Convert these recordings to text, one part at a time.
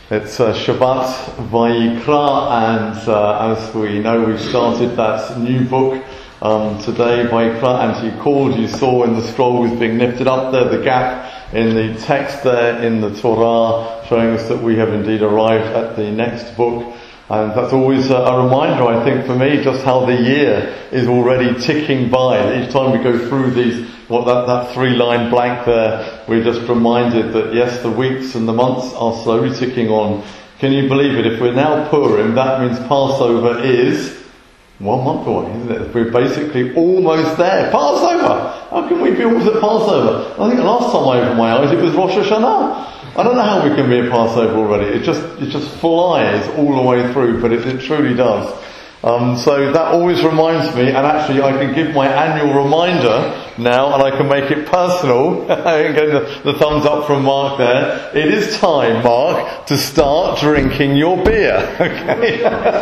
It's Shabbat Vayikra, and as we know, we've started that new book today, Vayikra, and He called. You saw in the scroll was being lifted up there, the gap in the text there in the Torah, showing us that we have indeed arrived at the next book. And that's always a reminder, I think, for me, just how the year is already ticking by. Each time we go through these, that 3-line blank there, we're just reminded that yes, the weeks and the months are slowly ticking on. Can you believe it? If we're now Purim, that means Passover is 1 month away, isn't it? We're basically almost there. Passover! How can we be almost at Passover? I think the last time I opened my eyes, it was Rosh Hashanah. I don't know how we can be at Passover already. It just flies all the way through, but it truly does. So that always reminds me, and actually I can give my annual reminder now, and I can make it personal. I can get the thumbs up from Mark there. It is time, Mark, to start drinking your beer. Okay,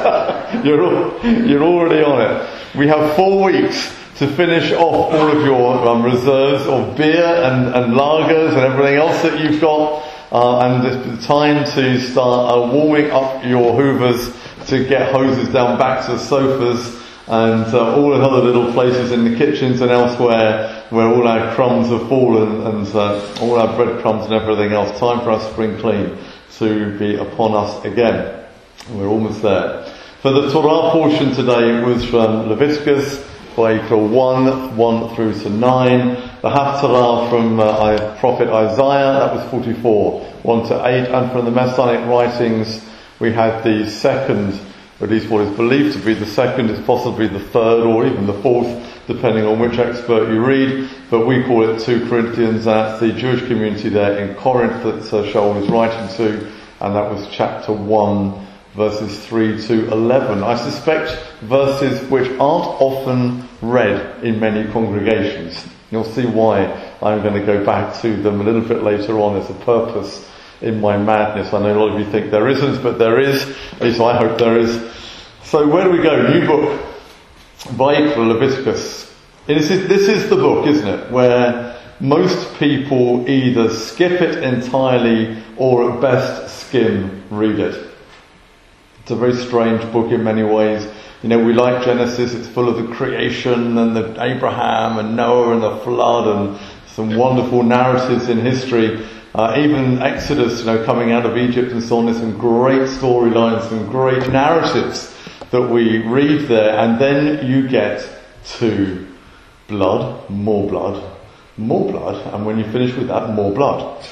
you're already on it. We have 4 weeks to finish off all of your reserves of beer and lagers and everything else that you've got. And it's time to start warming up your hoovers, to get hoses down back to the sofas and all the other little places in the kitchens and elsewhere where all our crumbs have fallen and all our breadcrumbs and everything else. Time for us, spring clean, to be upon us again. We're almost there. For the Torah portion today, it was from Leviticus, Vayikra 1 through to 9. The Haftarah from Prophet Isaiah, that was 44, 1 to 8. And from the Messianic writings, we had the second, or at least what is believed to be the second, is possibly the third or even the fourth, depending on which expert you read. But we call it 2 Corinthians, and that's the Jewish community there in Corinth that Shaul was writing to, and that was chapter 1. Verses 3 to 11. I suspect verses which aren't often read in many congregations. You'll see why I'm going to go back to them a little bit later on. There's a purpose in my madness. I know a lot of you think there isn't, but there is. At least I hope there is. So where do we go? New book. Vayikra, Leviticus. This is the book, isn't it? Where most people either skip it entirely or at best skim read it. It's a very strange book in many ways. You know, we like Genesis, it's full of the creation and the Abraham and Noah and the flood and some wonderful narratives in history. Even Exodus, coming out of Egypt and so on, there's some great storylines, some great narratives that we read there. And then you get to blood, more blood, and when you finish with that, more blood.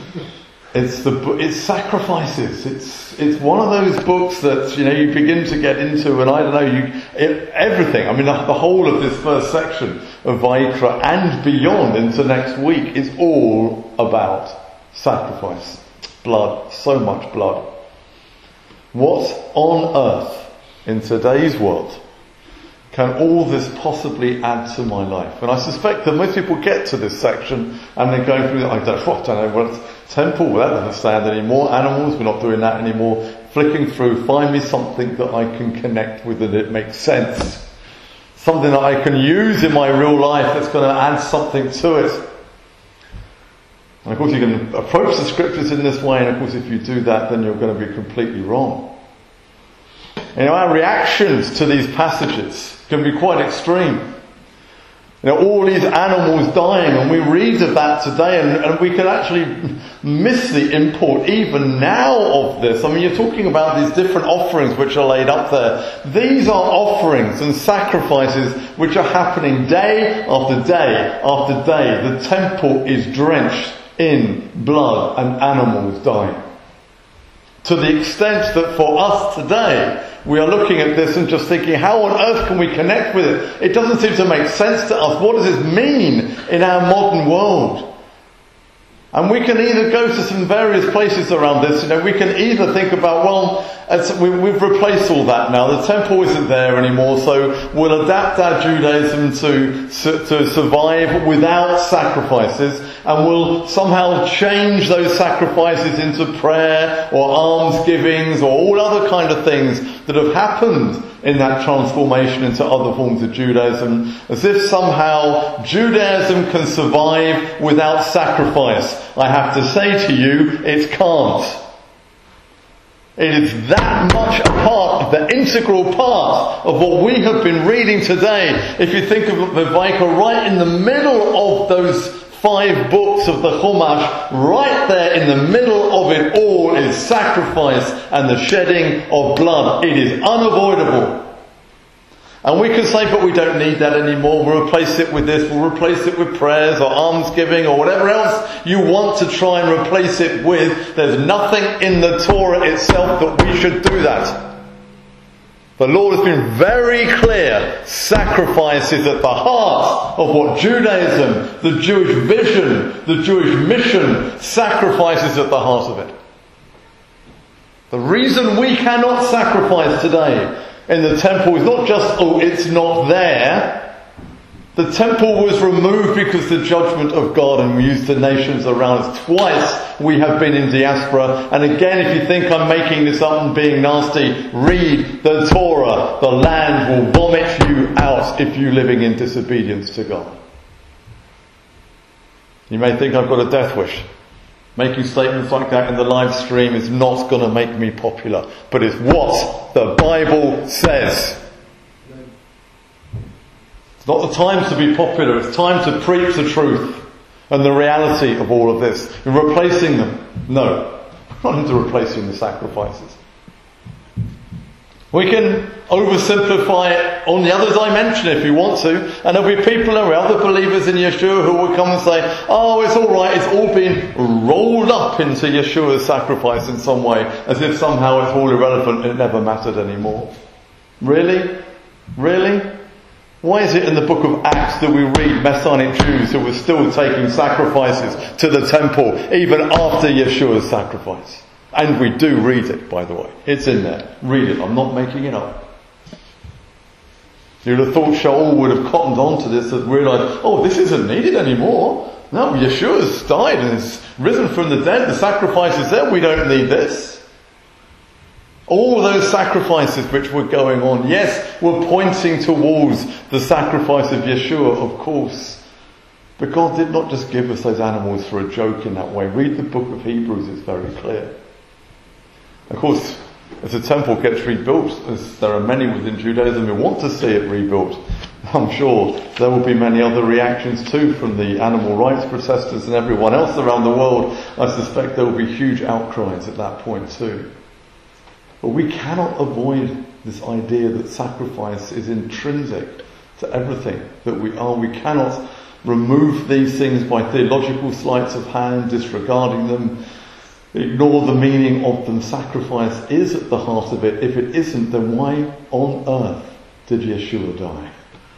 It's sacrifices. It's one of those books that you begin to get into, and I don't know everything. I mean, the whole of this first section of Vayikra and beyond into next week is all about sacrifice, blood, so much blood. What on earth in today's world can all this possibly add to my life? And I suspect that most people get to this section and they're going through, I don't know what temple, well, that doesn't stand anymore. Animals, we're not doing that anymore. Flicking through, find me something that I can connect with and it makes sense. Something that I can use in my real life that's going to add something to it. And of course you can approach the scriptures in this way, and of course if you do that then you're going to be completely wrong. Our reactions to these passages can be quite extreme. All these animals dying, and we read of that today, and we can actually miss the import even now of this. I mean, you're talking about these different offerings which are laid up there. These are offerings and sacrifices which are happening day after day after day. The temple is drenched in blood and animals dying. To the extent that for us today, we are looking at this and just thinking, how on earth can we connect with it? It doesn't seem to make sense to us. What does this mean in our modern world? And we can either go to some various places around this. We can either think about, we've replaced all that now. The temple isn't there anymore, so we'll adapt our Judaism to survive without sacrifices, and we'll somehow change those sacrifices into prayer or almsgivings or all other kind of things that have happened in that transformation into other forms of Judaism, as if somehow Judaism can survive without sacrifice. I have to say to you, it can't. It is that much a part, the integral part of what we have been reading today. If you think of Viveka, right in the middle of those 5 books of the Chumash, right there in the middle of it all is sacrifice and the shedding of blood. It is unavoidable. And we can say, but we don't need that anymore. We'll replace it with this. We'll replace it with prayers or almsgiving or whatever else you want to try and replace it with. There's nothing in the Torah itself that we should do that. The Lord has been very clear. Sacrifice is at the heart of what Judaism, the Jewish vision, the Jewish mission, sacrifice is at the heart of it. The reason we cannot sacrifice today in the temple is not just, it's not there. The temple was removed because the judgment of God, and we use the nations around us. Twice we have been in diaspora. And again, if you think I'm making this up and being nasty, read the Torah. The land will vomit you out if you're living in disobedience to God. You may think I've got a death wish. Making statements like that in the live stream is not going to make me popular. But it's what the Bible says. It's not the time to be popular. It's time to preach the truth and the reality of all of this. You're replacing them. No. We're not into replacing the sacrifices. We can oversimplify it on the other dimension if you want to, and there'll be people and other believers in Yeshua who will come and say, oh, it's all right, it's all been rolled up into Yeshua's sacrifice in some way, as if somehow it's all irrelevant and it never mattered anymore. Really? Really? Why is it in the book of Acts that we read Messianic Jews who were still taking sacrifices to the temple even after Yeshua's sacrifice? And we do read it, by the way. It's in there. Read it. I'm not making it up. You'd have thought Shaul would have cottoned on to this and realised, this isn't needed anymore. No, Yeshua's died and is risen from the dead. The sacrifice is there. We don't need this. All those sacrifices which were going on, yes, were pointing towards the sacrifice of Yeshua, of course. But God did not just give us those animals for a joke in that way. Read the book of Hebrews, it's very clear. Of course, as the temple gets rebuilt, as there are many within Judaism who want to see it rebuilt, I'm sure there will be many other reactions too from the animal rights protesters and everyone else around the world. I suspect there will be huge outcries at that point too. But we cannot avoid this idea that sacrifice is intrinsic to everything that we are. We cannot remove these things by theological sleights of hand, disregarding them, ignore the meaning of them. Sacrifice is at the heart of it. If it isn't, then why on earth did Yeshua die?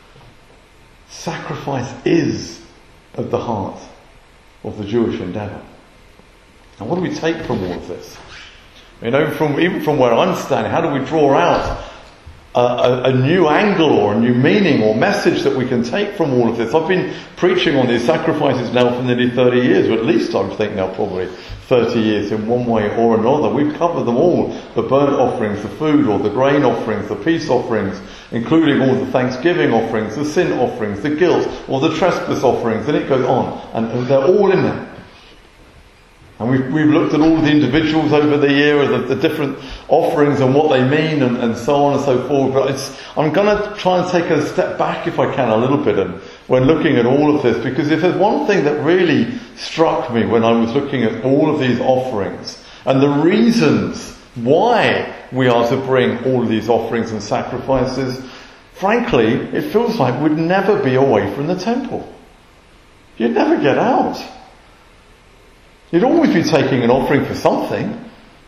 Sacrifice is at the heart of the Jewish endeavour. And what do we take from all of this? Even from where I'm standing, how do we draw out a new angle or a new meaning or message that we can take from all of this? I've been preaching on these sacrifices now for nearly 30 years, or at least I think now probably 30 years in one way or another. We've covered them all, the burnt offerings, the food or the grain offerings, the peace offerings, including all the thanksgiving offerings, the sin offerings, the guilt or the trespass offerings, and it goes on. And they're all in there. And we've looked at all the individuals over the year, the different offerings and what they mean and so on and so forth. But I'm going to try and take a step back if I can a little bit and when looking at all of this, because if there's one thing that really struck me when I was looking at all of these offerings and the reasons why we are to bring all of these offerings and sacrifices, frankly, it feels like we'd never be away from the temple. You'd never get out. You'd always be taking an offering for something.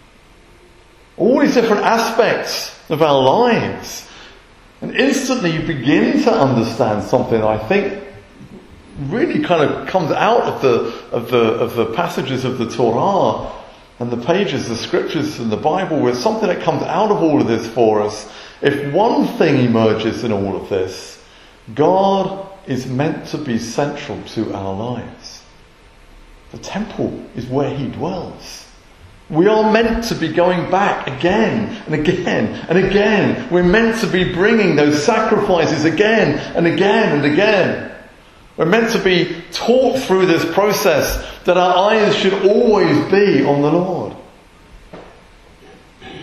All these different aspects of our lives. And instantly you begin to understand something that I think really kind of comes out of the passages of the Torah and the pages, the scriptures and the Bible, where something that comes out of all of this for us. If one thing emerges in all of this, God is meant to be central to our lives. The temple is where He dwells. We are meant to be going back again and again and again. We're meant to be bringing those sacrifices again and again and again. We're meant to be taught through this process that our eyes should always be on the Lord.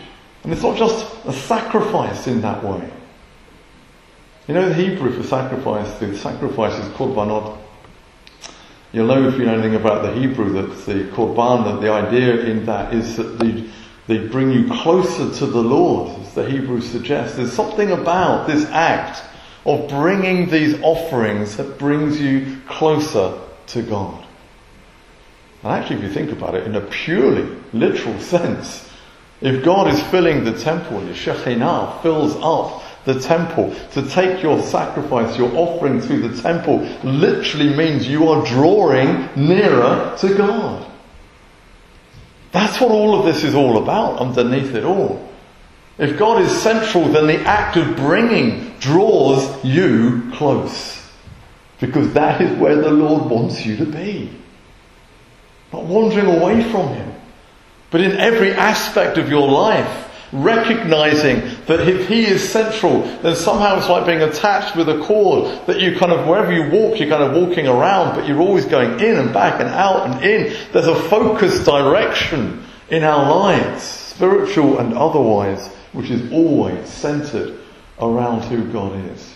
And it's not just a sacrifice in that way. You know the Hebrew for sacrifice, the sacrifice is korbanot. You'll know if you know anything about the Hebrew that the korban, that the idea in that is that they bring you closer to the Lord, as the Hebrew suggests. There's something about this act of bringing these offerings that brings you closer to God. And actually, if you think about it in a purely literal sense, if God is filling the temple, the Shekhinah fills up the temple, to take your sacrifice, your offering through the temple, literally means you are drawing nearer to God. That's what all of this is all about underneath it all. If God is central, then the act of bringing draws you close. Because that is where the Lord wants you to be. Not wandering away from Him, but in every aspect of your life, recognizing that if He is central, then somehow it's like being attached with a cord, that you kind of, wherever you walk, you're kind of walking around, but you're always going in and back and out and in. There's a focused direction in our lives, spiritual and otherwise, which is always centered around who God is.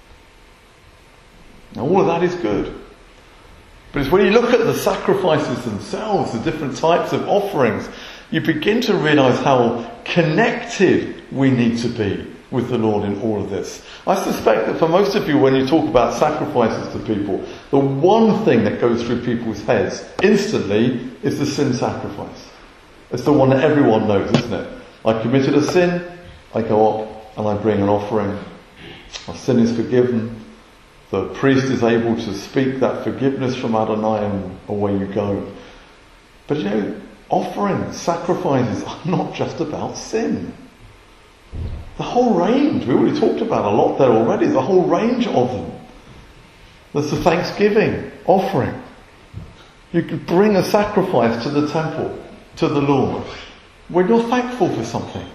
Now all of that is good. But it's when you look at the sacrifices themselves, the different types of offerings, you begin to realize how connected we need to be with the Lord in all of this. I suspect that for most of you, when you talk about sacrifices to people, the one thing that goes through people's heads instantly is the sin sacrifice. It's the one that everyone knows, isn't it? I committed a sin, I go up and I bring an offering. My sin is forgiven. The priest is able to speak that forgiveness from Adonai and away you go. But you know, offerings, sacrifices are not just about sin. The whole range, we already talked about a lot there already, the whole range of them. There's the thanksgiving offering. You could bring a sacrifice to the temple, to the Lord, when you're thankful for something.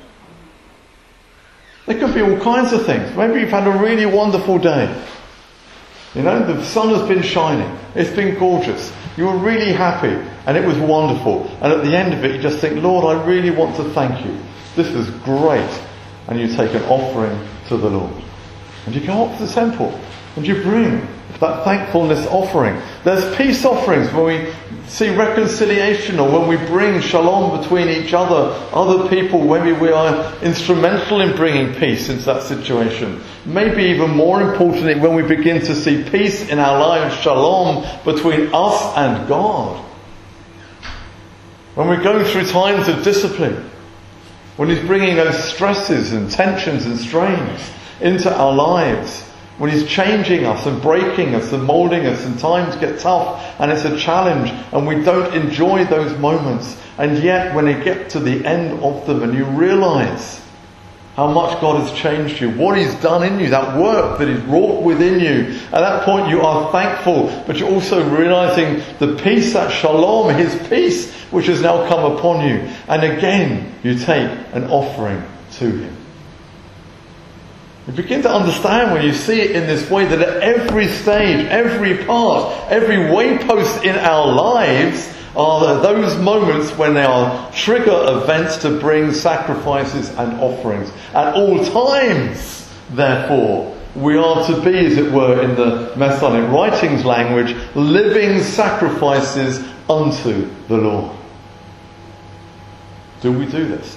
There could be all kinds of things. Maybe you've had a really wonderful day. You know, the sun has been shining. It's been gorgeous. You were really happy and it was wonderful. And at the end of it, you just think, Lord, I really want to thank you. This was great. And you take an offering to the Lord. And you go up to the temple and you bring that thankfulness offering. There's peace offerings when we see reconciliation, or when we bring shalom between each other people, maybe we are instrumental in bringing peace into that situation. Maybe even more importantly, when we begin to see peace in our lives, shalom between us and God. When we're going through times of discipline, when He's bringing those stresses and tensions and strains into our lives, when He's changing us and breaking us and moulding us, and times get tough and it's a challenge and we don't enjoy those moments, and yet when you get to the end of them and you realise how much God has changed you, what He's done in you, that work that He's wrought within you, at that point you are thankful, but you're also realising the peace, that shalom, His peace, which has now come upon you. And again, you take an offering to Him. You begin to understand when you see it in this way that at every stage, every part, every waypost in our lives are those moments when they are trigger events to bring sacrifices and offerings. At all times, therefore, we are to be, as it were, in the Masonic writings language, living sacrifices unto the Lord. Do we do this?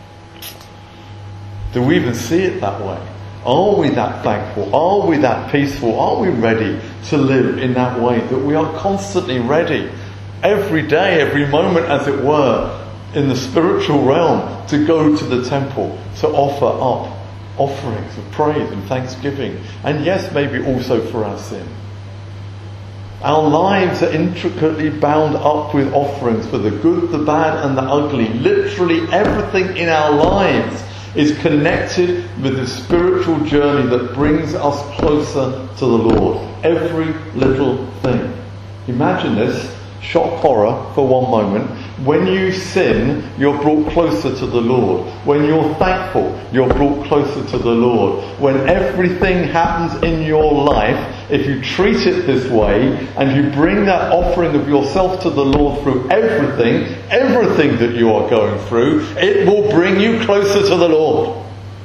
Do we even see it that way? Are we that thankful? Are we that peaceful? Are we ready to live in that way? That we are constantly ready, every day, every moment, as it were, in the spiritual realm, to go to the temple, to offer up offerings of praise and thanksgiving. And yes, maybe also for our sin. Our lives are intricately bound up with offerings for the good, the bad and the ugly. Literally everything in our lives is connected with the spiritual journey that brings us closer to the Lord. Every little thing. Imagine this, shock horror for one moment. When you sin, you're brought closer to the Lord. When you're thankful, you're brought closer to the Lord. When everything happens in your life if you treat it this way, and you bring that offering of yourself to the Lord through everything that you are going through, it will bring you closer to the Lord.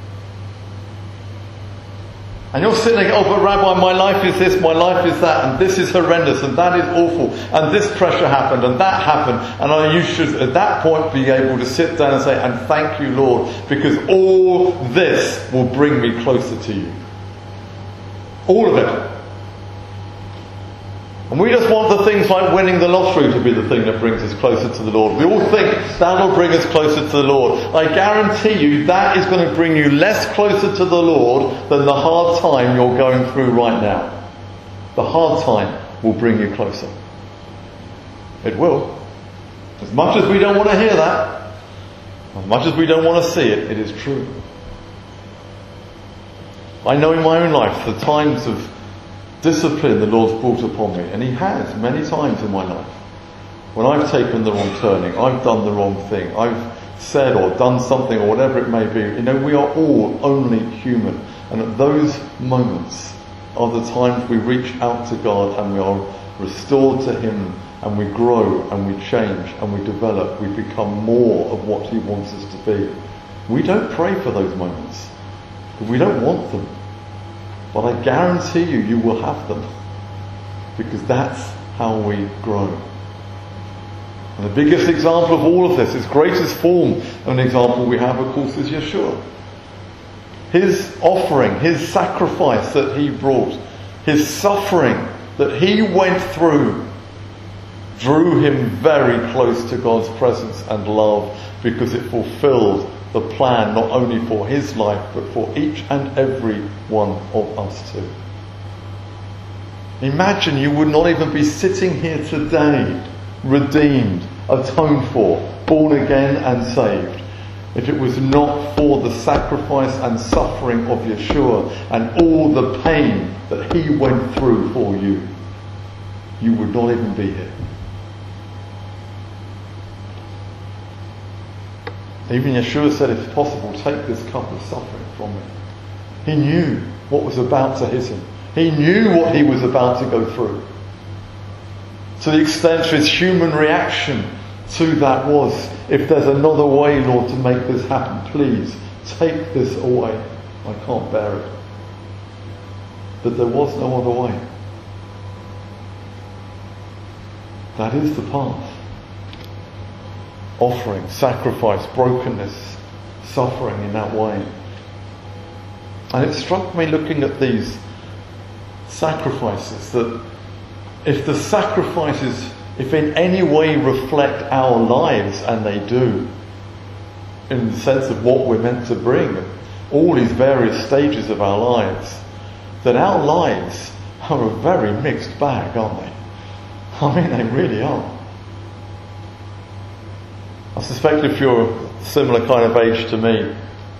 And you're sitting there, oh, but Rabbi, my life is this, my life is that, and this is horrendous, and that is awful, and this pressure happened, and that happened, and you should at that point be able to sit down and say, and thank you, Lord, because all this will bring me closer to you. All of it. And we just want the things like winning the lottery to be the thing that brings us closer to the Lord. We all think that'll bring us closer to the Lord. I guarantee you that is going to bring you less closer to the Lord than the hard time you're going through right now. The hard time will bring you closer. It will. As much as we don't want to hear that, as much as we don't want to see it, it is true. I know in my own life the times of discipline the Lord's brought upon me, and He has many times in my life. When I've taken the wrong turning, I've done the wrong thing, I've said or done something or whatever it may be. You know, we are all only human, and at those moments are the times we reach out to God and we are restored to Him, and we grow and we change and we develop. We become more of what He wants us to be. We don't pray for those moments because we don't want them. But I guarantee you, you will have them. Because that's how we grow. And the biggest example of all of this, its greatest form of an example we have, of course, is Yeshua. His offering, His sacrifice that He brought, His suffering that He went through, drew Him very close to God's presence and love, because it fulfilled the plan not only for His life but for each and every one of us too. Imagine you would not even be sitting here today, redeemed, atoned for, born again and saved, if it was not for the sacrifice and suffering of Yeshua and all the pain that He went through for you. You would not even be here. Even Yeshua said, if possible, take this cup of suffering from me. He knew what was about to hit Him. He knew what He was about to go through. To the extent His human reaction to that was, if there's another way, Lord, to make this happen, please take this away. I can't bear it. But there was no other way. That is the path. Offering, sacrifice, brokenness, suffering in that way. And it struck me looking at these sacrifices that if the sacrifices, if in any way reflect our lives, and they do, in the sense of what we're meant to bring, all these various stages of our lives, then our lives are a very mixed bag, aren't they? I mean, they really are. I suspect if you're a similar kind of age to me,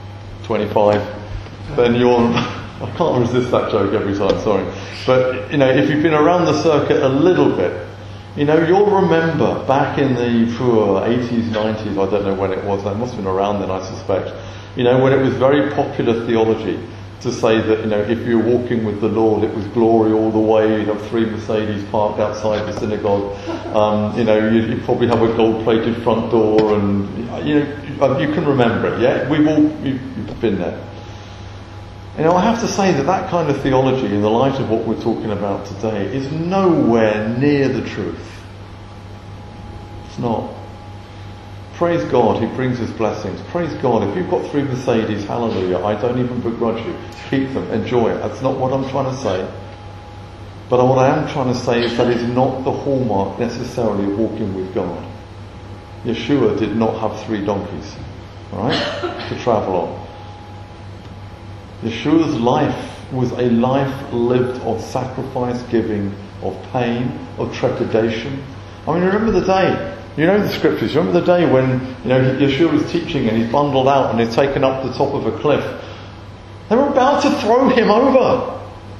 25, then you're... I can't resist that joke every time, sorry. But, you know, if you've been around the circuit a little bit, you know, you'll remember back in the 80s, 90s, I don't know when it was, it must have been around then, I suspect, you know, when it was very popular theology to say that, you know, if you're walking with the Lord, it was glory all the way. You'd have 3 Mercedes parked outside the synagogue. You know, you'd probably have a gold-plated front door, and you know, you can remember it. Yeah, you've been there. You know, I have to say that kind of theology, in the light of what we're talking about today, is nowhere near the truth. It's not. Praise God, He brings His blessings. Praise God, if you've got 3 Mercedes, hallelujah, I don't even begrudge you. Keep them, enjoy it. That's not what I'm trying to say. But what I am trying to say is that it's not the hallmark necessarily of walking with God. Yeshua did not have 3 donkeys, right, to travel on. Yeshua's life was a life lived of sacrifice, giving, of pain, of trepidation. I mean, remember the day. You know the scriptures. Remember the day when, you know, Yeshua was teaching and he's bundled out and he's taken up the top of a cliff. They were about to throw Him over.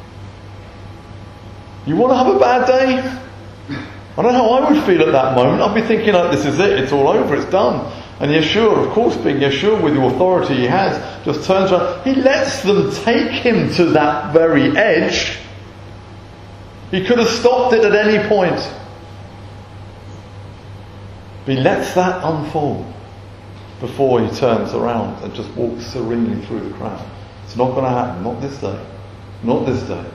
You want to have a bad day? I don't know how I would feel at that moment. I'd be thinking, oh, this is it. It's all over. It's done. And Yeshua, of course, being Yeshua with the authority He has, just turns around. He lets them take Him to that very edge. He could have stopped it at any point. But he lets that unfold before he turns around and just walks serenely through the crowd. It's not going to happen. Not this day. Not this day.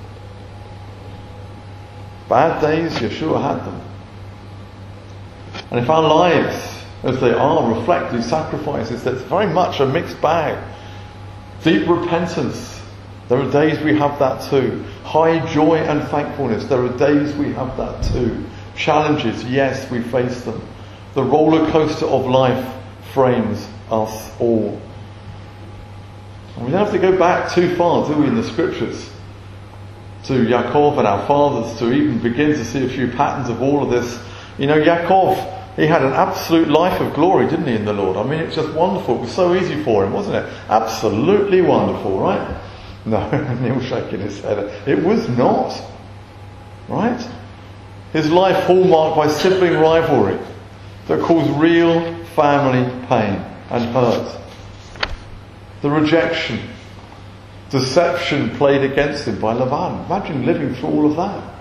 Bad days, Yeshua had them. And if our lives, as they are, reflect these sacrifices, that's very much a mixed bag. Deep repentance, there are days we have that too. High joy and thankfulness, there are days we have that too. Challenges, yes, we face them. The roller coaster of life frames us all. And we don't have to go back too far, do we, in the scriptures, to Yaakov and our fathers to even begin to see a few patterns of all of this. You know, Yaakov, he had an absolute life of glory, didn't he, in the Lord? I mean, it's just wonderful. It was so easy for him, wasn't it? Absolutely wonderful, right? No, Neil's shaking his head. It was not. Right? His life hallmarked by sibling rivalry that caused real family pain and hurt. The rejection, deception played against him by Laban. Imagine living through all of that.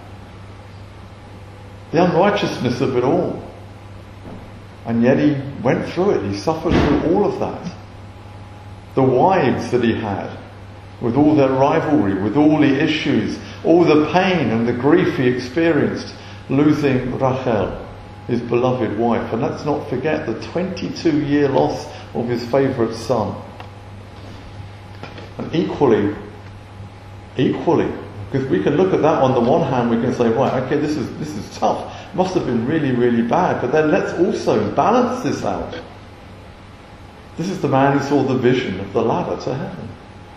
The unrighteousness of it all. And yet he went through it. He suffered through all of that. The wives that he had, with all their rivalry, with all the issues, all the pain and the grief he experienced, losing Rachel, his beloved wife. And let's not forget the 22-year loss of his favourite son. And equally, because we can look at that on the one hand, we can say, right, okay, this is tough. Must have been really, really bad. But then let's also balance this out. This is the man who saw the vision of the ladder to heaven.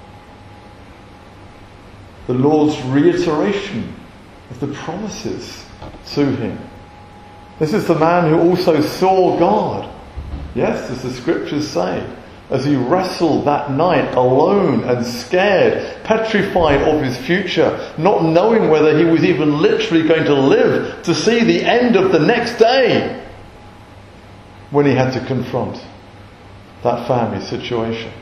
The Lord's reiteration of the promises to him. This is the man who also saw God. Yes, as the scriptures say, as he wrestled that night alone and scared, petrified of his future, not knowing whether he was even literally going to live to see the end of the next day, when he had to confront that family situation.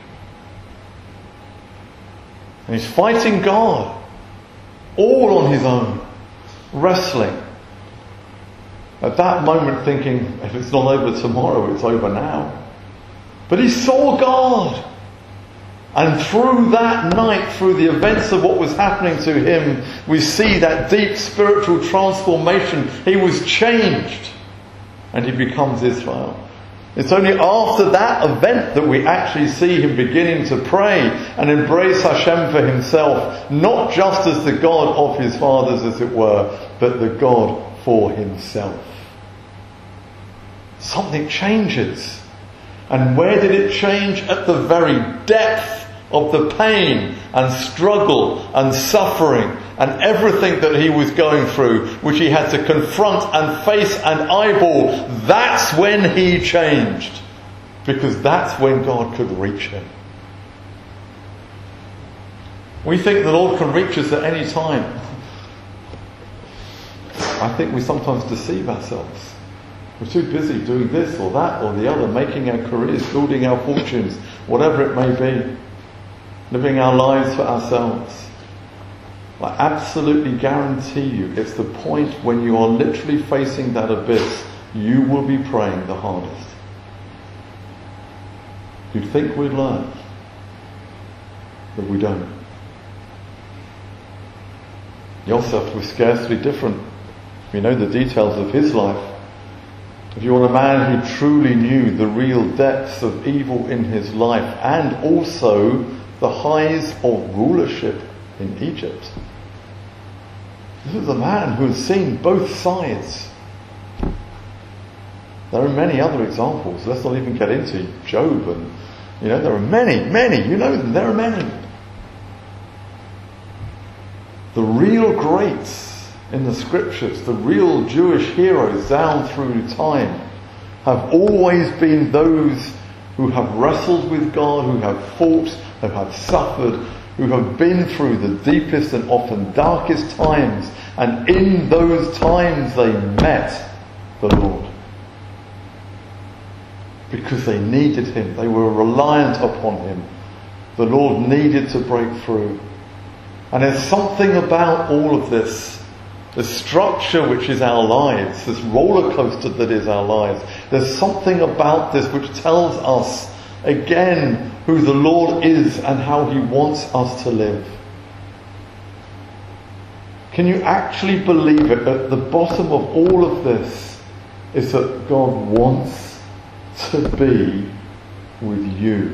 And he's fighting God, all on his own, wrestling. At that moment thinking, if it's not over tomorrow, it's over now. But he saw God. And through that night, through the events of what was happening to him, we see that deep spiritual transformation. He was changed. And he becomes Israel. It's only after that event that we actually see him beginning to pray and embrace Hashem for himself. Not just as the God of his fathers, as it were, but the God for himself. Something changes. And where did it change? At the very depth of the pain and struggle and suffering and everything that he was going through, which he had to confront and face and eyeball. That's when he changed. Because that's when God could reach him. We think the Lord can reach us at any time. I think we sometimes deceive ourselves. We're too busy doing this or that or the other, making our careers, building our fortunes, whatever it may be, living our lives for ourselves. I absolutely guarantee you, it's the point when you are literally facing that abyss, you will be praying the hardest. You'd think we'd learn, but we don't. Yosef was scarcely different. We know the details of his life. If you want a man who truly knew the real depths of evil in his life and also the highs of rulership in Egypt. This is a man who has seen both sides. There are many other examples. Let's not even get into Job and, there are many, you know them, there are many. The real greats in the scriptures, the real Jewish heroes down through time, have always been those who have wrestled with God, who have fought, who have suffered, who have been through the deepest and often darkest times, and in those times they met the Lord. Because they needed him, they were reliant upon him. The Lord needed to break through. And there's something about all of this the structure which is our lives, this roller coaster that is our lives. There's something about this which tells us again who the Lord is and how He wants us to live. Can you actually believe it? At the bottom of all of this is that God wants to be with you.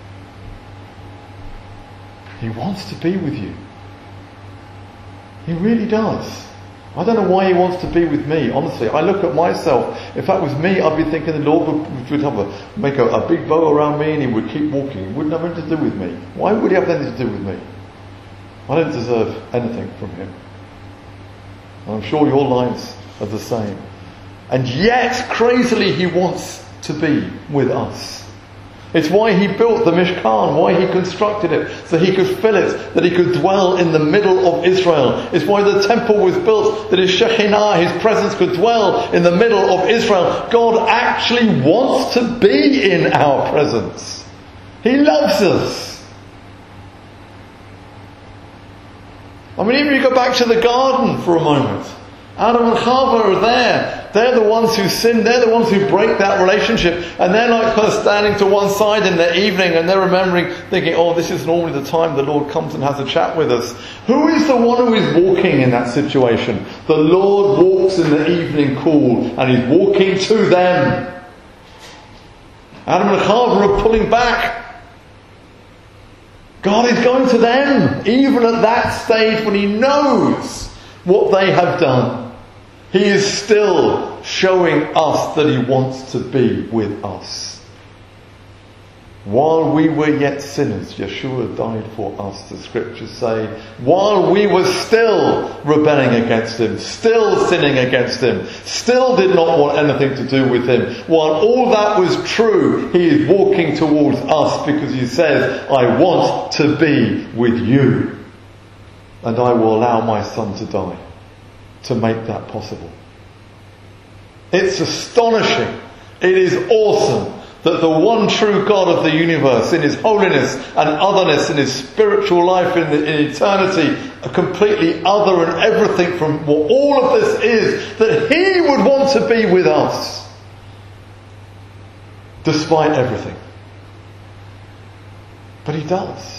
He wants to be with you. He really does. I don't know why He wants to be with me, honestly. I look at myself. If that was me, I'd be thinking the Lord would make a big bow around me and He would keep walking. He wouldn't have anything to do with me. Why would He have anything to do with me? I don't deserve anything from Him. And I'm sure your lives are the same. And yet, crazily, He wants to be with us. It's why He built the Mishkan, why He constructed it, so He could fill it, that He could dwell in the middle of Israel. It's why the temple was built, that His Shekhinah, His presence, could dwell in the middle of Israel. God actually wants to be in our presence. He loves us. I mean, even if you go back to the garden for a moment, Adam and Chava are there. They're the ones who sin. They're the ones who break that relationship. And they're like kind of standing to one side in the evening and they're remembering, thinking, oh, this is normally the time the Lord comes and has a chat with us. Who is the one who is walking in that situation? The Lord walks in the evening cool and He's walking to them. Adam and Chava are pulling back. God is going to them, even at that stage when He knows what they have done. He is still showing us that He wants to be with us. While we were yet sinners, Yeshua died for us, the scriptures say. While we were still rebelling against Him, still sinning against Him, still did not want anything to do with Him. While all that was true, He is walking towards us because He says, I want to be with you. And I will allow my Son to die to make that possible. It's astonishing. It is awesome that the one true God of the universe, in His holiness and otherness, in His spiritual life, in eternity, a completely other and everything from what all of this is, that He would want to be with us despite everything. But He does.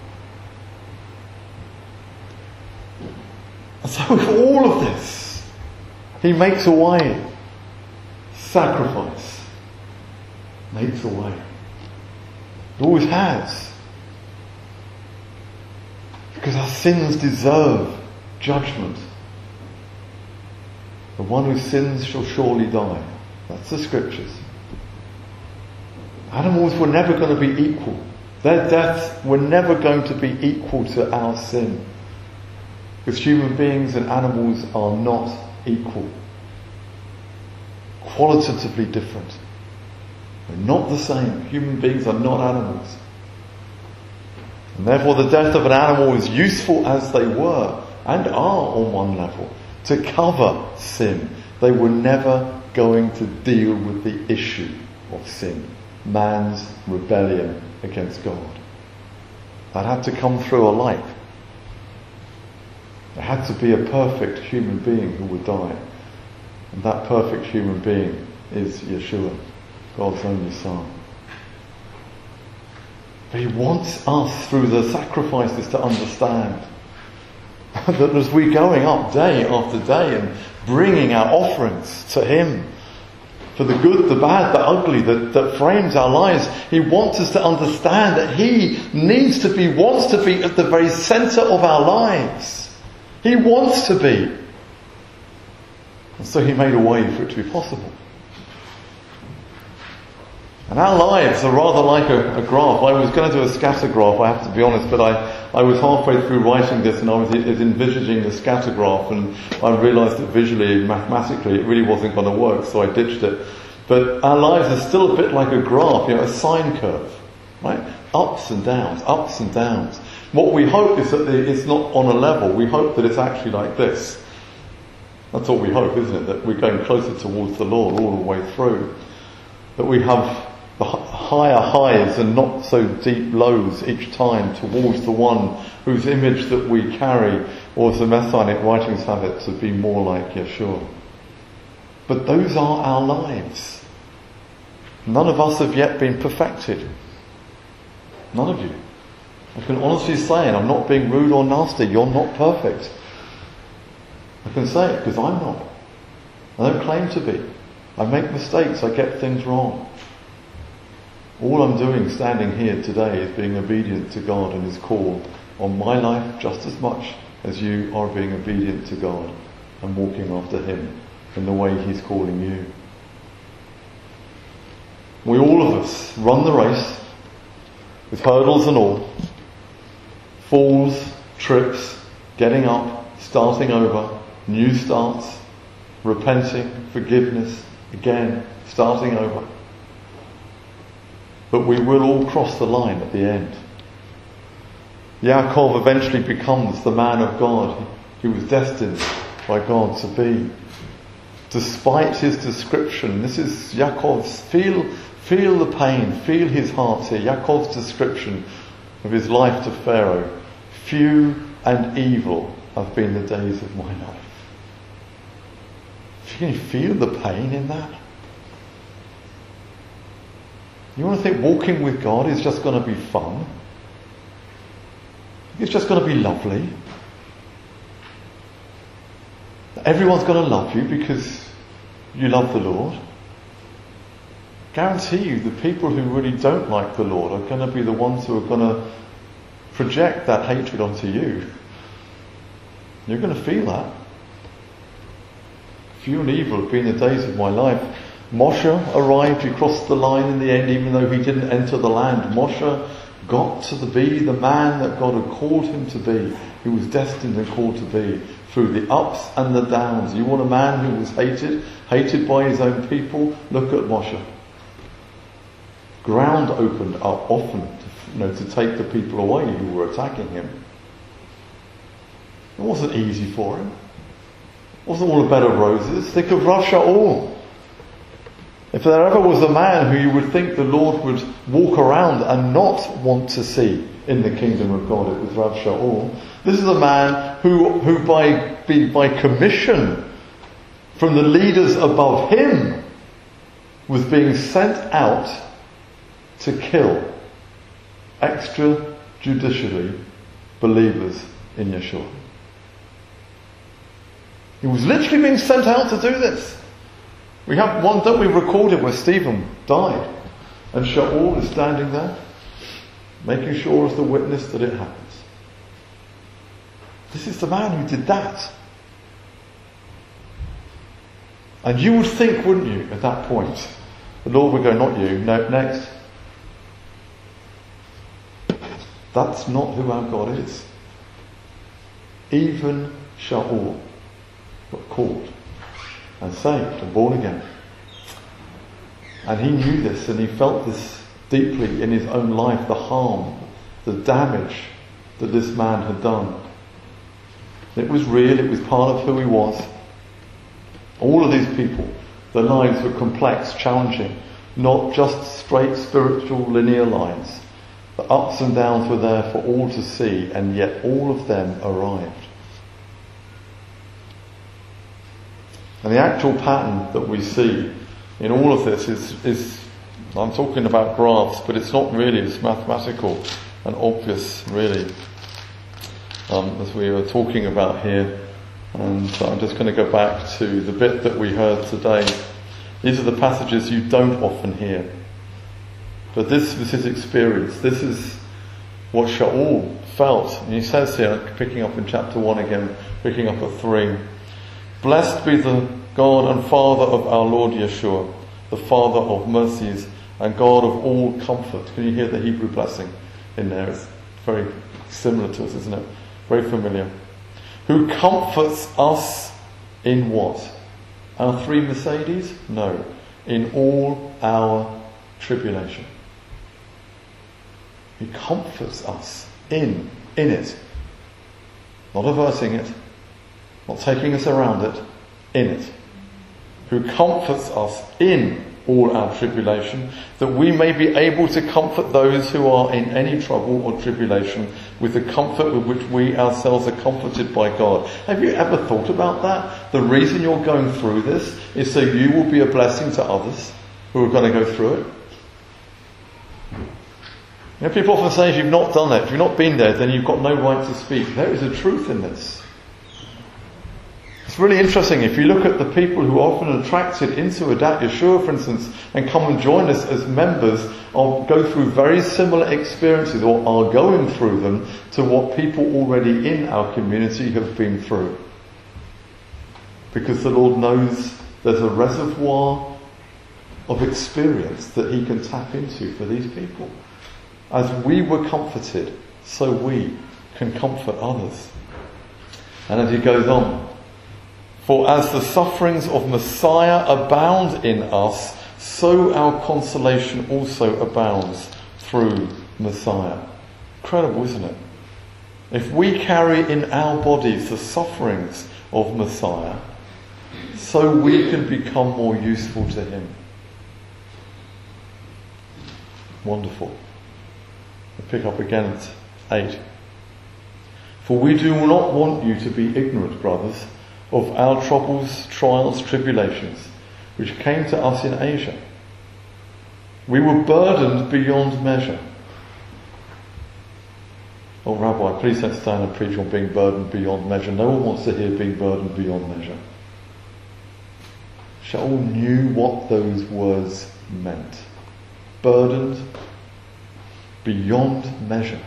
And so with all of this, He makes a way. Sacrifice makes a way. He always has. Because our sins deserve judgment. The one who sins shall surely die. That's the scriptures. Animals were never going to be equal. Their deaths were never going to be equal to our sin. Because human beings and animals are not equal. Qualitatively different. They're not the same. Human beings are not animals. And therefore the death of an animal, as useful as they were, and are on one level, to cover sin, they were never going to deal with the issue of sin. Man's rebellion against God. That had to come through a life. There had to be a perfect human being who would die. And that perfect human being is Yeshua, God's only Son. But He wants us through the sacrifices to understand that as we're going up day after day and bringing our offerings to Him, for the good, the bad, the ugly that frames our lives, He wants us to understand that He wants to be at the very centre of our lives. He wants to be. And so He made a way for it to be possible. And our lives are rather like a graph. I was going to do a scatter graph, I have to be honest, but I was halfway through writing this and I was envisaging the scatter graph, and I realised that visually, mathematically, it really wasn't going to work, so I ditched it. But our lives are still a bit like a graph, a sine curve, right? Ups and downs, ups and downs. What we hope is that it's not on a level. We hope that it's actually like this. That's what we hope, isn't it? That we're going closer towards the Lord all the way through. That we have the higher highs and not so deep lows each time towards the one whose image that we carry, or as the Messianic writings have it, to be more like Yeshua. But those are our lives. None of us have yet been perfected. None of you. I can honestly say, and I'm not being rude or nasty, you're not perfect. I can say it because I'm not. I don't claim to be. I make mistakes, I get things wrong. All I'm doing standing here today is being obedient to God and His call on my life just as much as you are being obedient to God and walking after Him in the way He's calling you. We all of us run the race with hurdles and all, falls, trips, getting up, starting over, new starts, repenting, forgiveness, again, starting over. But we will all cross the line at the end. Yaakov eventually becomes the man of God he was destined by God to be. Despite his description, this is Yaakov's, feel the pain, feel his heart here. Yaakov's description of his life to Pharaoh. Few and evil have been the days of my life. Can you feel the pain in that? You want to think walking with God is just going to be fun? It's just going to be lovely? Everyone's going to love you because you love the Lord? Guarantee you the people who really don't like the Lord are going to be the ones who are going to project that hatred onto you. You're going to feel that. Few and evil have been the days of my life. Moshe arrived, he crossed the line in the end, even though he didn't enter the land. Moshe got to be the man that God had called him to be. He was destined and called to be, through the ups and the downs. You want a man who was hated by his own people? Look at Moshe. Ground opened up often to take the people away who were attacking him. It wasn't easy for him. It wasn't all a bed of roses. Think of Rav Shaul. If there ever was a man who you would think the Lord would walk around and not want to see in the kingdom of God, it was Rav Shaul. This is a man who by commission from the leaders above him was being sent out to kill extrajudicially believers in Yeshua. He was literally being sent out to do this. We have one, don't we, recorded where Stephen died, and Shaul is standing there, making sure as the witness that it happens. This is the man who did that. And you would think, wouldn't you, at that point, the Lord would go, not you, no, next. That's not who our God is. Even Shaul got called and saved and born again. And he knew this, and he felt this deeply in his own life, the harm, the damage that this man had done. It was real, it was part of who he was. All of these people, their lives were complex, challenging, not just straight spiritual linear lines. The ups and downs were there for all to see, and yet all of them arrived. And the actual pattern that we see in all of this is I'm talking about graphs, but it's not really, it's mathematical and obvious, really, as we were talking about here. And I'm just going to go back to the bit that we heard today. These are the passages you don't often hear. But this was his experience. This is what Shaul felt. And he says here, picking up in chapter 1 again, picking up at 3, "Blessed be the God and Father of our Lord Yeshua, the Father of mercies and God of all comfort." Can you hear the Hebrew blessing in there? It's very similar to us, isn't it? Very familiar. "Who comforts us in what? Our 3 Mercedes? No. In all our tribulation." He comforts us in it. Not averting it, not taking us around it, in it. "Who comforts us in all our tribulation, that we may be able to comfort those who are in any trouble or tribulation with the comfort with which we ourselves are comforted by God. Have you ever thought about that? The reason you're going through this is so you will be a blessing to others who are going to go through it. You know, people often say if you've not done it, if you've not been there, then you've got no right to speak. There is a truth in this. It's really interesting. If you look at the people who are often attracted into Adat Yeshua, for instance, and come and join us as members, or go through very similar experiences or are going through them to what people already in our community have been through. Because the Lord knows there's a reservoir of experience that he can tap into for these people. As we were comforted, so we can comfort others. And as he goes on, for as the sufferings of Messiah abound in us, so our consolation also abounds through Messiah. Incredible, isn't it? If we carry in our bodies the sufferings of Messiah, so we can become more useful to him. Wonderful. We'll pick up again at 8. For we do not want you to be ignorant, brothers, of our troubles, trials, tribulations, which came to us in Asia. We were burdened beyond measure. Oh, Rabbi, please don't stand and preach on being burdened beyond measure. No one wants to hear being burdened beyond measure. Shaul knew what those words meant. Burdened beyond measure.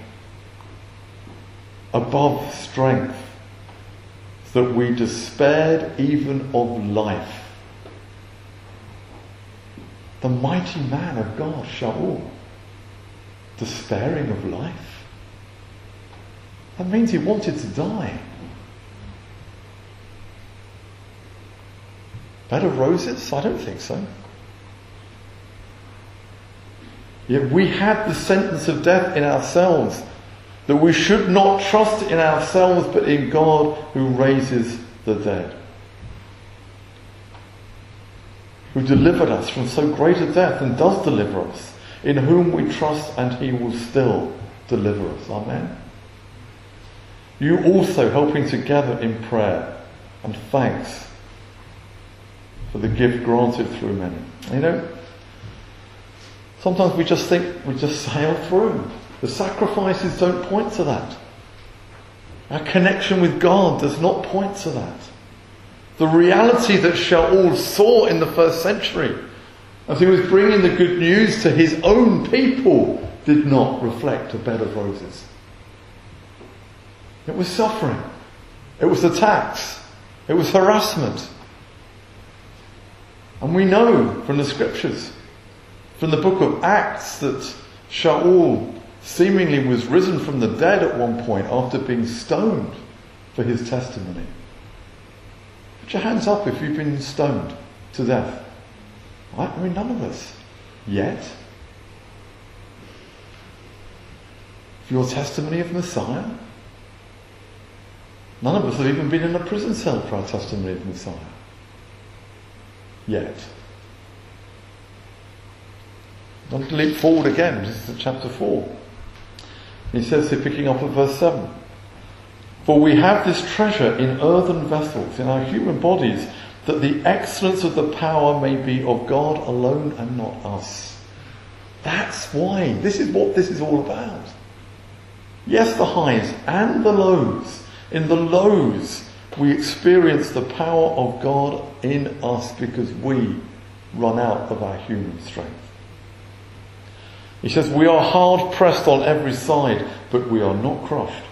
Above strength. That we despaired even of life. The mighty man of God, Shaul, despairing of life. That means he wanted to die. Bed of roses? I don't think so. Yet we have the sentence of death in ourselves, that we should not trust in ourselves but in God who raises the dead, who delivered us from so great a death and does deliver us, in whom we trust, and he will still deliver us. Amen. You also helping together in prayer and thanks for the gift granted through many. You know, sometimes we just think we just sail through. The sacrifices don't point to that. Our connection with God does not point to that. The reality that Shaul saw in the first century, as he was bringing the good news to his own people, did not reflect a bed of roses. It was suffering. It was attacks. It was harassment. And we know from the scriptures, from the book of Acts, that Shaul seemingly was risen from the dead at one point after being stoned for his testimony. Put your hands up if you've been stoned to death. Right? I mean, none of us yet. For your testimony of Messiah? None of us have even been in a prison cell for our testimony of Messiah. Yet. I'm going to leap forward again, this is chapter 4. He says here, picking up at verse 7, for we have this treasure in earthen vessels, in our human bodies, that the excellence of the power may be of God alone and not us. That's why. This is what this is all about. Yes, the highs and the lows. In the lows, we experience the power of God in us because we run out of our human strength. He says, we are hard pressed on every side, but we are not crushed.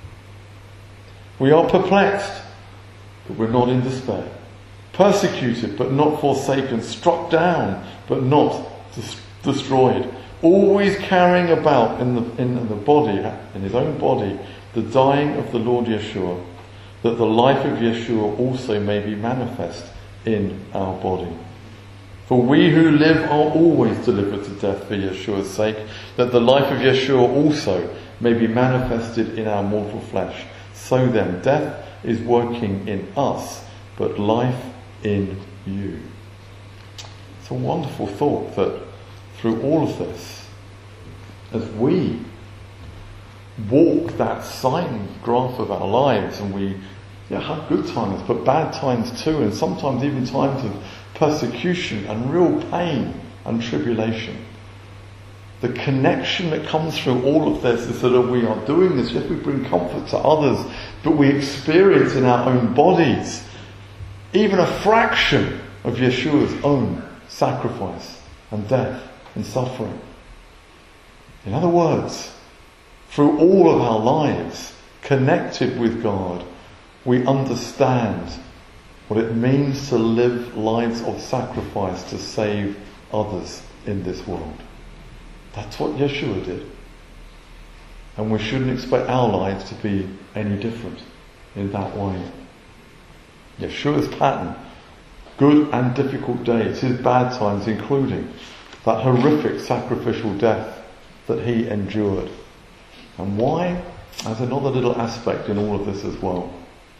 We are perplexed, but we're not in despair. Persecuted, but not forsaken. Struck down, but not destroyed. Always carrying about in the body, in his own body, the dying of the Lord Yeshua, that the life of Yeshua also may be manifest in our body. For we who live are always delivered to death for Yeshua's sake, that the life of Yeshua also may be manifested in our mortal flesh. So then, death is working in us, but life in you. It's a wonderful thought that through all of this, as we walk that sine graph of our lives, and we have good times, but bad times too, and sometimes even times of persecution and real pain and tribulation. The connection that comes through all of this is that we are doing this, if we bring comfort to others, but we experience in our own bodies even a fraction of Yeshua's own sacrifice and death and suffering. In other words, through all of our lives connected with God, we understand what it means to live lives of sacrifice to save others in this world. That's what Yeshua did. And we shouldn't expect our lives to be any different in that way. Yeshua's pattern, good and difficult days, his bad times, including that horrific sacrificial death that he endured. And why? There's another little aspect in all of this as well.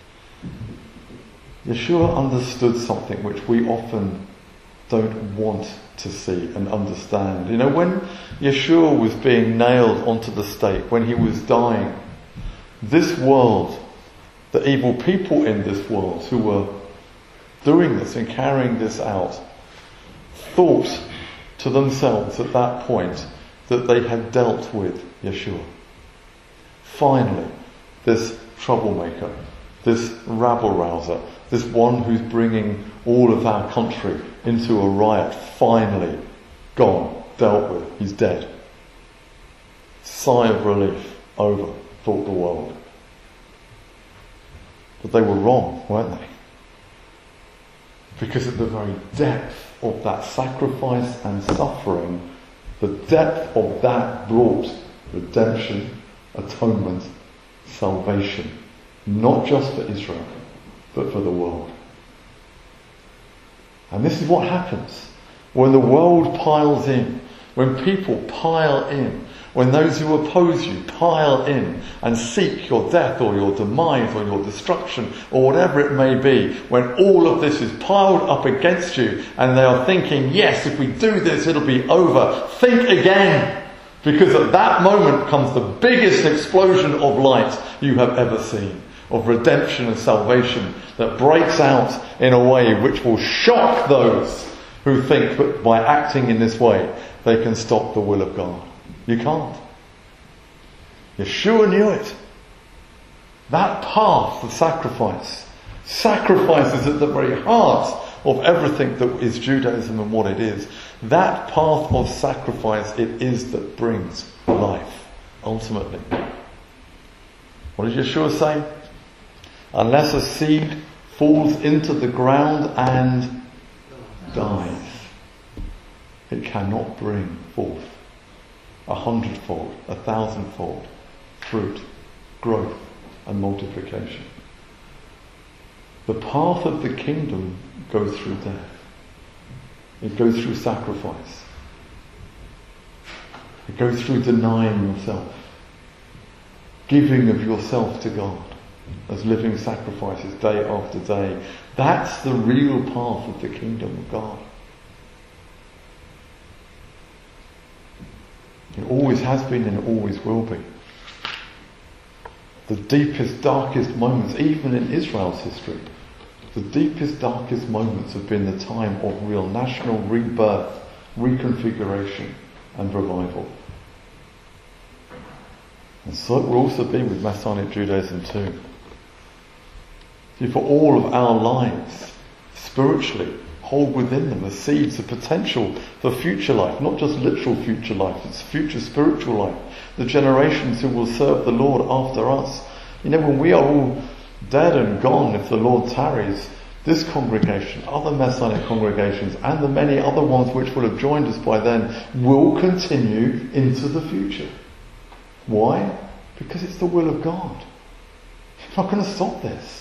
Yeshua understood something which we often don't want to see and understand. You know, when Yeshua was being nailed onto the stake, when he was dying, this world, the evil people in this world who were doing this and carrying this out, thought to themselves at that point that they had dealt with Yeshua. Finally, this troublemaker, this rabble-rouser, this one who's bringing all of our country into a riot, finally gone, dealt with, he's dead. Sigh of relief, over, thought the world. But they were wrong, weren't they? Because at the very depth of that sacrifice and suffering, the depth of that brought redemption, atonement, salvation, not just for Israel, but for the world. And this is what happens when the world piles in, when people pile in, when those who oppose you pile in and seek your death or your demise or your destruction or whatever it may be, when all of this is piled up against you and they are thinking, yes, if we do this it'll be over, think again, because at that moment comes the biggest explosion of light you have ever seen, of redemption and salvation that breaks out in a way which will shock those who think that by acting in this way they can stop the will of God. You can't. Yeshua knew it. That path of sacrifice. Sacrifice is at the very heart of everything that is Judaism and what it is. That path of sacrifice it is that brings life, ultimately. What does Yeshua say? Unless a seed falls into the ground and dies, it cannot bring forth 100-fold, 1,000-fold fruit, growth and multiplication. The path of the kingdom goes through death. It goes through sacrifice. It goes through denying yourself, giving of yourself to God as living sacrifices day after day. That's the real path of the kingdom of God. It always has been and it always will be. The deepest, darkest moments, even in Israel's history, the deepest, darkest moments have been the time of real national rebirth, reconfiguration and revival. And so it will also be with Messianic Judaism too. See, for all of our lives, spiritually, hold within them the seeds of potential for future life, not just literal future life, it's future spiritual life. The generations who will serve the Lord after us. You know, when we are all dead and gone, if the Lord tarries, this congregation, other Messianic congregations, and the many other ones which will have joined us by then, will continue into the future. Why? Because it's the will of God. You're not going to stop this.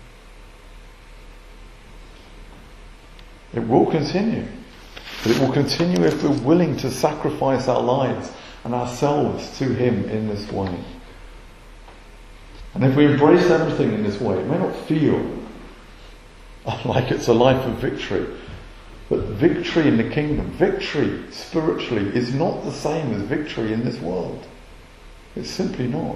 It will continue. But it will continue if we're willing to sacrifice our lives and ourselves to Him in this way. And if we embrace everything in this way, it may not feel like it's a life of victory. But victory in the kingdom, victory spiritually, is not the same as victory in this world. It's simply not.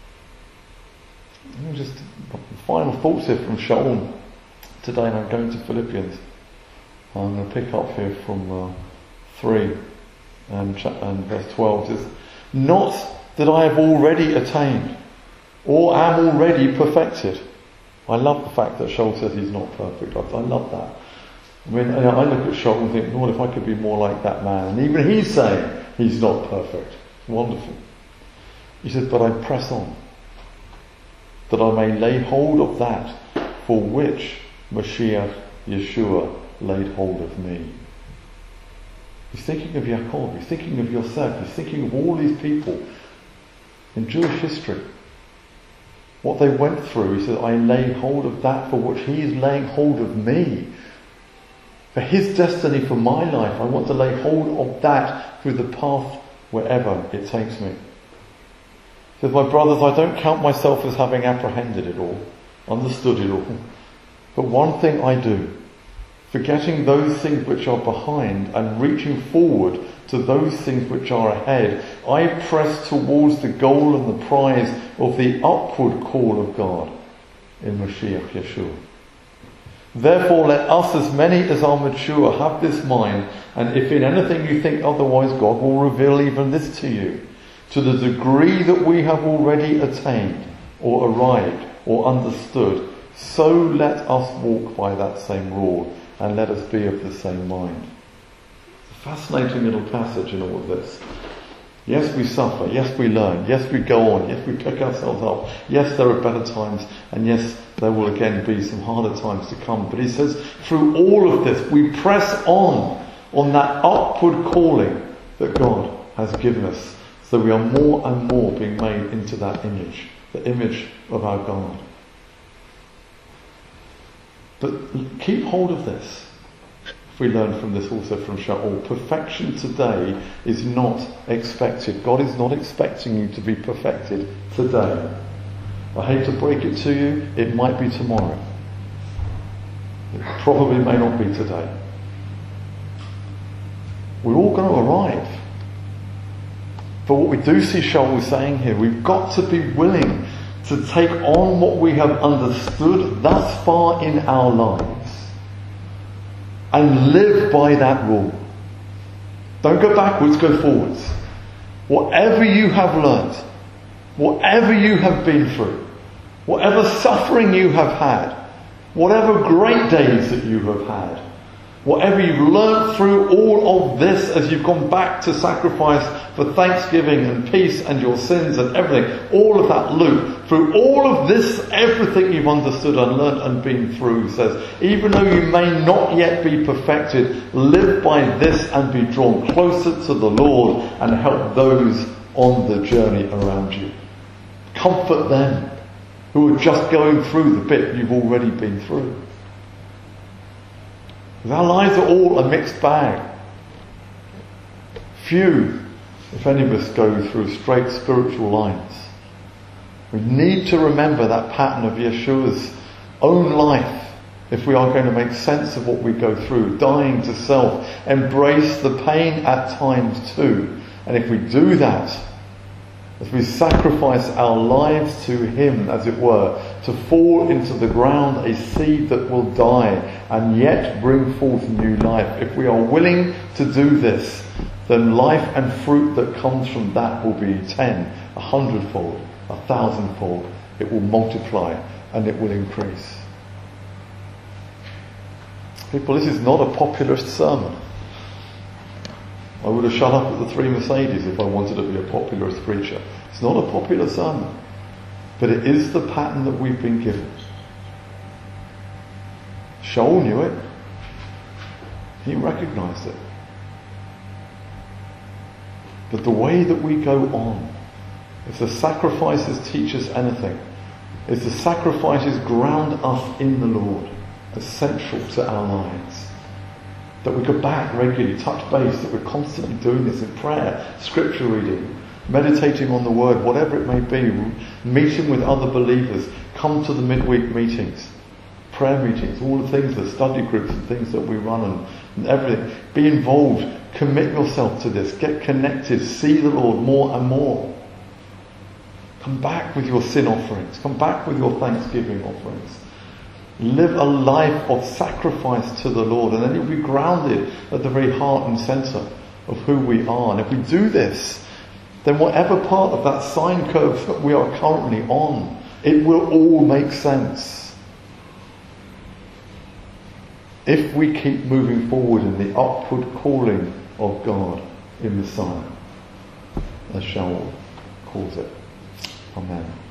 Just final thoughts here from Shaul today, and I'm going to Philippians. I'm going to pick up here from 3 and verse 12. It says, not that I have already attained or am already perfected. I love the fact that Shaul says he's not perfect. I love that. I mean, I look at Shaul and think, Lord, if I could be more like that man. And even he's saying he's not perfect. It's wonderful. He says, but I press on, that I may lay hold of that for which Mashiach Yeshua laid hold of me. He's thinking of Yaakov, he's thinking of Yosef, he's thinking of all these people in Jewish history. What they went through, he says, I lay hold of that for which he is laying hold of me. For his destiny for my life, I want to lay hold of that through the path wherever it takes me. He says, my brothers, I don't count myself as having apprehended it all, understood it all. But one thing I do, forgetting those things which are behind and reaching forward to those things which are ahead, I press towards the goal and the prize of the upward call of God in Mashiach Yeshua. Therefore let us, as many as are mature, have this mind, and if in anything you think otherwise, God will reveal even this to you. To the degree that we have already attained, or arrived, or understood, so let us walk by that same rule, and let us be of the same mind. It's a fascinating little passage in all of this. Yes, we suffer. Yes, we learn. Yes, we go on. Yes, we pick ourselves up. Yes, there are better times. And yes, there will again be some harder times to come. But he says, through all of this, we press on that upward calling that God has given us. So we are more and more being made into that image, the image of our God. But keep hold of this. If we learn from this also from Shaul, perfection today is not expected. God is not expecting you to be perfected today. I hate to break it to you, it might be tomorrow. It probably may not be today. We're all going to arrive. But what we do see Shaul saying here, we've got to be willing to take on what we have understood thus far in our lives and live by that rule. Don't go backwards, go forwards. Whatever you have learned, whatever you have been through, whatever suffering you have had, whatever great days that you have had, whatever you've learned through all of this as you've gone back to sacrifice for thanksgiving and peace and your sins and everything, all of that loop, through all of this, everything you've understood and learned and been through, says, even though you may not yet be perfected, live by this and be drawn closer to the Lord and help those on the journey around you. Comfort them who are just going through the bit you've already been through. Our lives are all a mixed bag. Few, if any of us, go through straight spiritual lines. We need to remember that pattern of Yeshua's own life if we are going to make sense of what we go through, dying to self, embrace the pain at times too. And if we do that, as we sacrifice our lives to Him, as it were, to fall into the ground a seed that will die and yet bring forth new life. If we are willing to do this, then life and fruit that comes from that will be 10, 100-fold, 1,000-fold. It will multiply and it will increase. People, this is not a populist sermon. I would have shut up at the 3 Mercedes if I wanted to be a populist preacher. It's not a popular sermon, but it is the pattern that we've been given. Shaul knew it. He recognized it. But the way that we go on, if the sacrifices teach us anything, if the sacrifices ground us in the Lord, essential to our lives, that we go back regularly, touch base, that we're constantly doing this in prayer, scripture reading, meditating on the word, whatever it may be, meeting with other believers, come to the midweek meetings, prayer meetings, all the things, the study groups and things that we run and everything. Be involved, commit yourself to this, get connected, see the Lord more and more. Come back with your sin offerings. Come back with your thanksgiving offerings. Live a life of sacrifice to the Lord, and then you'll be grounded at the very heart and centre of who we are. And if we do this, then whatever part of that sine curve that we are currently on, it will all make sense. If we keep moving forward in the upward calling of God in Messiah, as Shaul calls it. Amen.